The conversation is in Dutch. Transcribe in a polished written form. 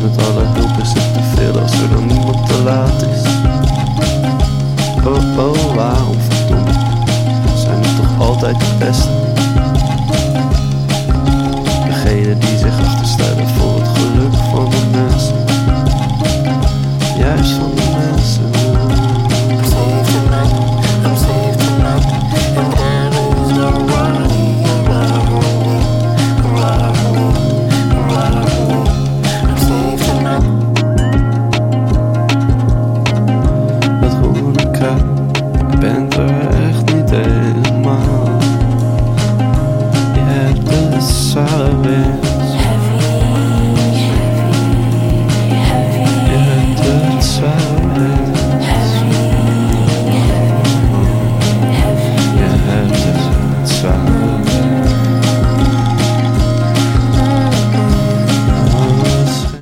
met alle hulp is het te veel als er dan niemand te laat is. Oh, oh, waarom verdomme zijn we toch altijd de beste? Degene die zich achterstellen voor het geluk van de mensen. Juist van